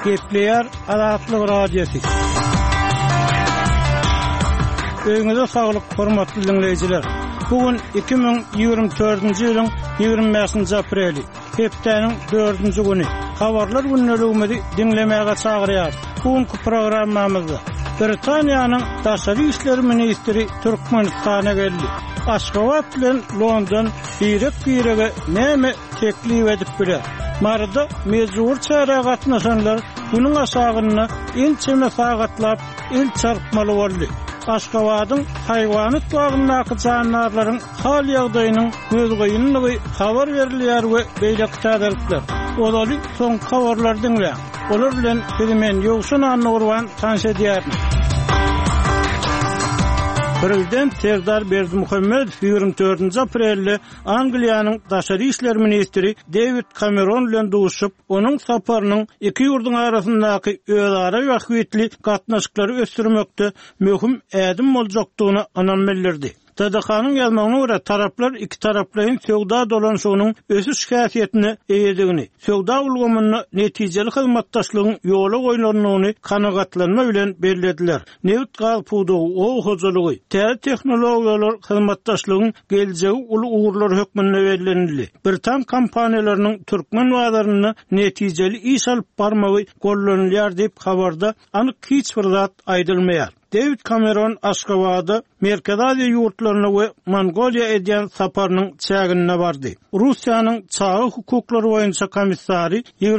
Gepleyer Azatlyk Radiosu. Öňüňizde saglyk, hormatly dinleýijiler. Bugün 2024-nji ýylyň 25-nji apreli. Hepdeniň 4-nji güni. Habarlar günneligini dinlemäge çagyrýar. Bugünkü programmamyzda Britaniýanyň Daşary işleri ministri Türkmenistana geldi. Aşgabat bilen London birek-birege näme teklip edip biler? Marada mejbur çara gatnaşanlar bunyň aşagyna ilçeme sagatlap il çarpmaly boldy. Aşgabatyň haýwanat bagynyňky jandarlaryň hal ýagdaýynyň gözgöýünligi habar berilýär we beýle täderler. Olaly soň habarlar dinleýär. Olar bilen men ýogşun anlagurwan tanış edýär. Prezident Serdar Berdimuhammed 24 aprelde Angliýanyň Daşary işleri ministri David Cameron bilen duşup, onuň saparynyň iki ýurduň arasyndaky özara wagtly gatnaşyklary ösdürmekde möhüm ädim boljakdygyny anan bildirdi. TDH'nın ýazmagyna görä taraplar iki taraplaryň söwda dolanşygynyň ösüş häsiýetini eýedigini, söwda ulgamyny netijeli hyzmatdaşlygyň ýola goýulanmagyny kanagatlanma bilen bellädiler. Neft gaz pudugy, o hojalygy, täze tehnologiýalar hyzmatdaşlygyň geljegi uly uğurlar hökmünde berildi. Britan kompaniýalarynyň türkmen wagtlaryny netijeli iş alyp barmagy gollanylýar diýip habarda anyk hiç bir zat aýdylmaýar. David Cameron Aşgabatda Merkez Aziýa ýurtlaryna we Mongoliýa edýän saparynyň çägine bardy. Russiýanyň çağı hukuklary boýunça komissary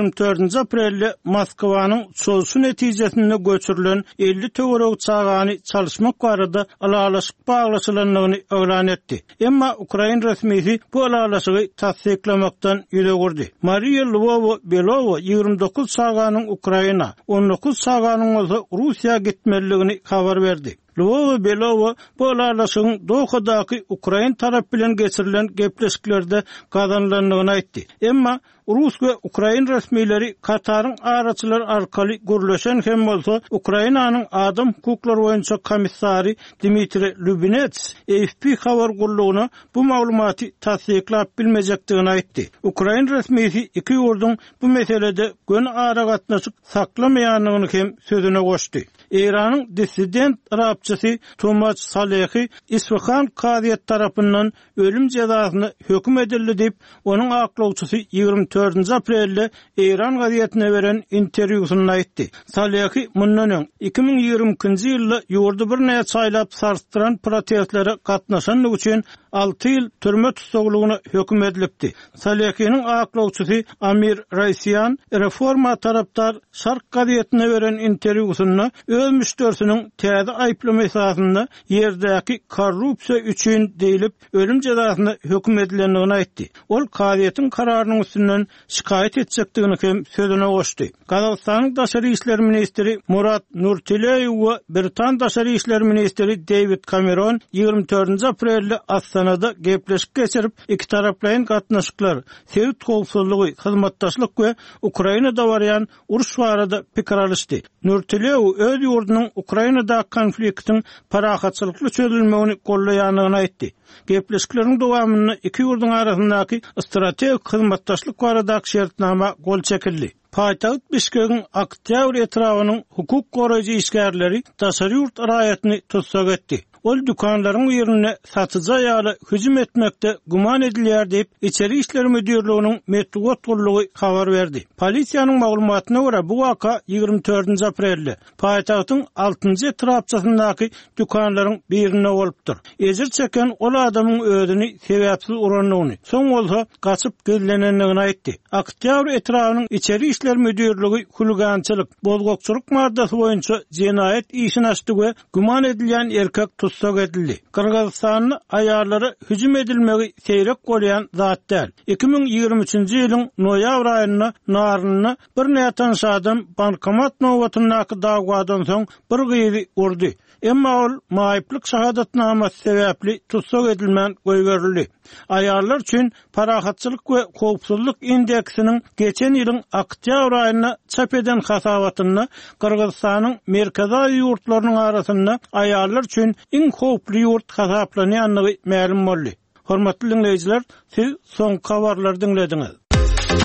24 aprelde Moskwanyň çolşu netijesinde göçürilen 50 töwerek çağany çalışmak barada alalaşyk baglaşylanlygyny öwran etdi. Emma Ukraina resmiýeti bu alalaşygy tasdiklamakdan ýüregurdy. Maria Lvova-Belova 29 çağanyň Ukraina, 19 çağanyň Russiýa gitmeligini habar berdi. Lvova-Belova bu alalaşygyň Dohadaky Ukraina tarap bilen geçirilen gepleşiklerde gazanlanlygyny aýtdy. Emma Rus we Ukraina resmiýetleri Kataryň araçylar arkaly gürleşen hem bolsa Ukrainanyň adam hukuklary boýunça komissary Dmitri Lubinets AFP habar gurulugyna bu maglumaty tasdiklap bilmejekdigini aýtdy. Ukraina resmiýeti iki ýurduň bu meselede gön ara gatnaşyk saklamaýanlygyny hem sözüne goşdy. İran'ın dissident rapçısı Tomas Salehi İsfahan Qadiyet tarafından ölüm cezasyny hökm edildi deyip onun aklawçysy 24 aprelde İran gazetine veren interwýusunda aýtdy. Salehi mundan 2022-nji ýylda ýurdu bir näçe saýlap sarstıran protestlere gatnaşanlyk üçin 6 ýyl türme tutsagylygyna hökm edilipdi. Salehiň aklawçysy Amir Raisiyan reforma taraptar Şark gazetine veren interwýusunda öz müşterisiniň täze aýplama esasynda ýerdäki korrupsiýa üçin diýilip ölüm cezasyna hökm edilendigini aýtdy. Ol Qadiýetiň kararynyň üstünden şikayet etjekdigini hem sözüne goşdy. Gazakstanyň Daşary işleri ministri Murat Nurtileýew we Britan Daşary işleri ministri David Cameron 24 aprelde Astanada gepleşik geçirip iki taraplaryň gatnaşyklar, sewit gowşullygy, hyzmatdaşlyk we Ukrainada barýan uruş barada pikir alışdy. Nurtileýew öz ýurdunyň Ukrainada konfliktiň parahatçylykly çözülmegini gollaýanlygyny aýtdy. Gepleşikleriň dowamyny iki ýurduň arasyndaky strategik hyzmatdaşlyk baradaky şertnama gol çekildi. Paýtagyt Bişkegiň Oktyabr etrawynyň hukuk goraýjy işgärleri Daşary ýurt raýatyny tutsak etdi. Ol dükanlaryň ýerine satyjy ýaly hüjüm etmekde guman edilýär diýip İçeri işleri müdürlüğiniň metbuat gurulugy habar berdi. Polisiýanyň maglumatyna görä bu waka 24 aprelde paýtagtyň 6-njy etrapçysyndaky dükanlaryň birine bolupdyr. Ejir çeken ol adamyň özüni sebäpsiz uranlygyny, soň bolsa gaçyp gellenenligini aýtdy. Oktyabr etrawynyň İçeri işleri müdürlügi huligançylyk, bozgokçuluk maddasy boýunça jenaýet işini açdy we guman edilýän erkek tutsak edildi. Kırgızstanyň aýarlary hüjüm edilmegi seýrek bolýan zat däl. 2023-nji ýylyň noýabr aýyna naryny bir näçe adam bankomat nowatyndaky dagwadan soň bir gyzy urdy. Emma ol maýyplyk şahadatnamasy sebäpli tutsak edilmän goýberildi. Aýarlar üçin parahatçylyk we howpsuzlyk indeksiniň geçen ýylyň oktyabr aýyna çap eden hasabatyny Kırgızstanyň merkezi ýurtlarynyň arasynda aýarlar üçin iň howply ýurt hasaplanýanlygy ma'lum boldy. Hormatly dinleýijiler, siz soň habarlary dinlediňiz.